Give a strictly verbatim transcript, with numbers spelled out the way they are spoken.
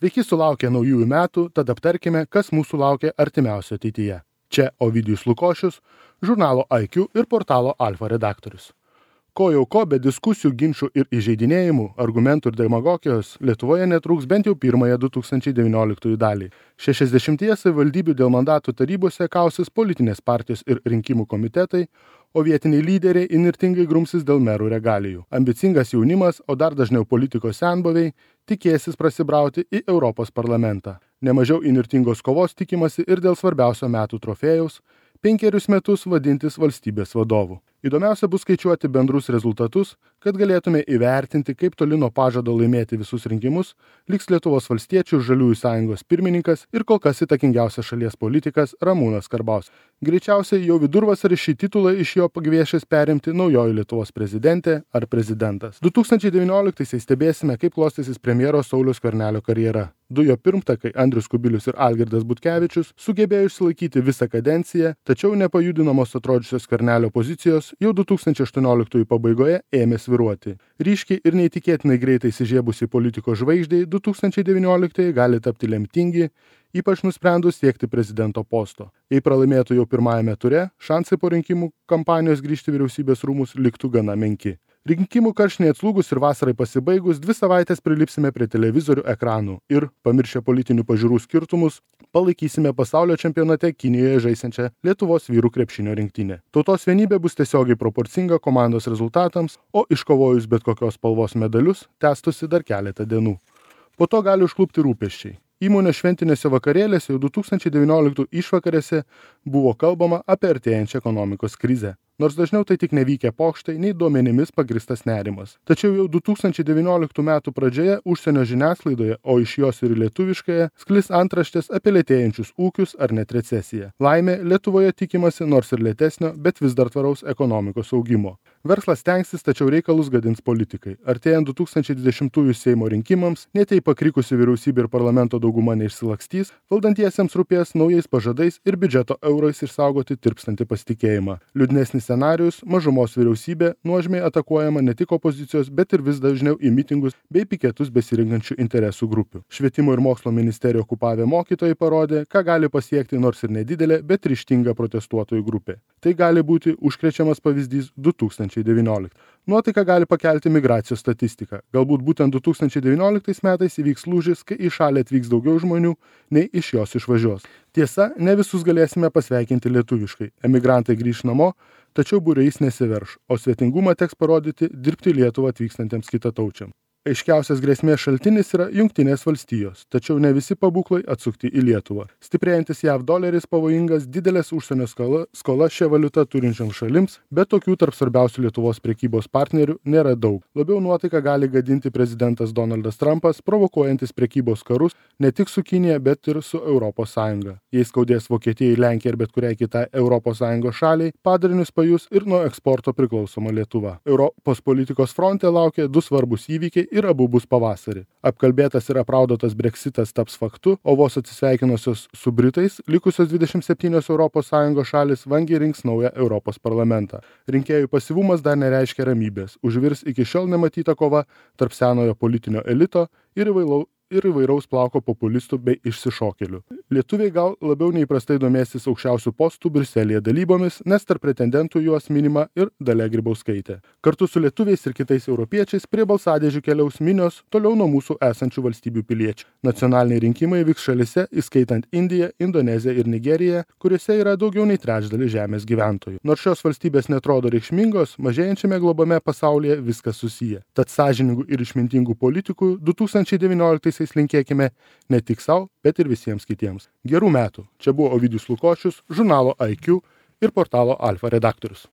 Sveiki sulaukę naujųjų metų, tad aptarkime, kas mūsų laukia artimiausio ateityje. Čia Ovidijus Lukošius, žurnalo I Q ir portalo Alfa redaktorius. Ko jau ko, be diskusijų, ginčių ir įžeidinėjimų, argumentų ir demagogijos Lietuvoje netrūks bent jau pirmąją du tūkstančiai devynioliktųjų dalį. šešiasdešimtyje savivaldybių dėl mandatų tarybose kausis politinės partijos ir rinkimų komitetai, o vietiniai lyderiai įnirtingai grumsis dėl merų regalijų. Ambicingas jaunimas, o dar dažniau politikos senbuviai, tikėsis prasibrauti į Europos parlamentą. Nemažiau įnirtingos kovos tikimasi ir dėl svarbiausio metų trofėjaus – penkerius metus vadintis valstybės vadovu. Įdomiausia bus skaičiuoti bendrus rezultatus, kad galėtume įvertinti, kaip toli nuo pažado laimėti visus rinkimus liks Lietuvos valstiečių ir žaliųjų sąjungos pirmininkas ir kol kas įtakingiausias šalies politikas Ramūnas Karbauskis. Greičiausiai jau vidurvasarį šį titulą iš jo pagviešės perimti naujoji Lietuvos prezidentė ar prezidentas. du tūkstančiai devynioliktaisiais stebėsime, kaip klostysis premjero Sauliaus Skvernelio karjera. Du jo pirmtakai Andrius Kubilius ir Algirdas Butkevičius sugebėjo išsilaikyti visą kadenciją, tačiau nepajudinamos atrodžiusios Skvernelio pozicijos jau du tūkstančiai aštuonioliktųjų pabaigoje ėmė svyruoti. Ryškiai ir neįtikėtinai greitai įsižiebusi politikos žvaigždei du tūkstančiai devynioliktieji gali tapti lemtingi, ypač nusprendus siekti prezidento posto. Jei pralaimėtų jau pirmajame ture, šansai po rinkimų kampanijos grįžti vyriausybės rūmus liktų gana menki. Rinkimų karštinė atslūgus ir vasarai pasibaigus, dvi savaitės prilipsime prie televizorių ekranų ir, pamiršę politinių pažiūrų skirtumus, palaikysime pasaulio čempionate Kinijoje žaisiančią Lietuvos vyrų krepšinio rinktinę. Tautos vienybė bus tiesiogiai proporcinga komandos rezultatams, o iškovojus bet kokios spalvos medalius, tęstųsi dar keletą dienų. Po to gali užklupti rūpesčiai. Įmonės šventinėse vakarėlėse jau du tūkstančiai devynioliktų išvakarėse buvo kalbama apie artėjančią ekonomikos krizę. Nors dažniau tai tik nevykę pokštai, nei duomenimis pagristas nerimas. Tačiau jau du tūkstančiai devynioliktų metų pradžioje užsienio žiniasklaidoje, o iš jos ir lietuviškoje, sklis antraštės apie lėtėjančius ūkius ar net recesiją. Laimė, Lietuvoje tikimasi nors ir lėtesnio, bet vis dar tvaraus ekonomikos augimo. Verslas stengsis, tačiau reikalus gadins politikai. Artėjant du tūkstančiai dvidešimtųjų Seimo rinkimams, net jei pakrikusi vyriausybė ir parlamento dauguma neišsilakstys, valdantiesiems rūpės naujais pažadais ir biudžeto eurais išsaugoti tirpstantį pasitikėjimą. Liūdnesnis scenarijus – mažumos vyriausybė nuožmiai atakuojama ne tik opozicijos, bet ir vis dažniau į mitingus bei piketus besirinkančių interesų grupių. Švietimo ir mokslo ministeriją okupavę mokytojai parodė, ką gali pasiekti nors ir nedidelė, bet ryžtinga protestuotojų grupė. Tai gali būti užkrečiamas pavyzdys du tūkstančiai devyniolikti. Nuotaiką gali pakelti migracijos statistika. Galbūt būtent du tūkstančiai devynioliktais metais įvyks lūžis, kai į šalį atvyks daugiau žmonių, nei iš jos išvažiuos. Tiesa, ne visus galėsime pasveikinti lietuviškai. Emigrantai grįš namo, tačiau būriais nesiverš, o svetingumą teks parodyti dirbti Lietuvą atvykstantiems kitataučiams. Aiškiausias grėsmės šaltinis yra Jungtinės valstijos, tačiau ne visi pabūklai atsukti į Lietuvą. Stiprėjantis J A V doleris pavojingas didelės užsienio skola, skola šią valiutą turinčioms šalims, bet tokių tarp svarbiausių Lietuvos prekybos partnerių nėra daug. Labiau nuotaiką gali gadinti prezidentas Donaldas Trumpas, provokuojantis prekybos karus ne tik su Kinija, bet ir su Europos Sąjunga. Jei skaudės Vokietijai, Lenkijai ir bet kuriai kitai Europos Sąjungos šaliai, padarinius pajus ir nuo eksporto priklausoma Lietuva. Europos politikos fronte laukia du svarbus įvykiai ir abu bus pavasarį. Apkalbėtas ir apraudotas Brexitas taps faktu, o vos atsisveikinusios su Britais, likusios dvidešimt septynios Europos Sąjungos šalis vangiai rinks naują Europos parlamentą. Rinkėjų pasyvumas dar nereiškia ramybės. Užvirs iki šiol nematyta kova tarp senojo politinio elito ir įvailau ir įvairaus plauko populistų bei išsišokėlių. Lietuviai gal labiau neįprastai domėsis aukščiausių postų Briuselyje dalybomis, nes tarp pretendentų juos minima ir Dalia Grybauskaitė. Kartu su lietuviais ir kitais europiečiais prie balsadėžių keliaus minios toliau nuo mūsų esančių valstybių piliečių. Nacionaliniai rinkimai vyks šalise, įskaitant Indiją, Indoneziją ir Nigeriją, kuriuose yra daugiau nei trečdalis žemės gyventojų. Nors šios valstybės netrodo reikšmingos, mažėjančiame globame pasaulyje viskas susiję. Tad sąžiningų ir išmintingų politikų du tūkstančiai devynioliktaisiais linkėkime ne tik savo, bet ir visiems kitiems. Gerų metų. Čia buvo Ovidijus Lukošius, žurnalo I Q ir portalo Alfa redaktorius.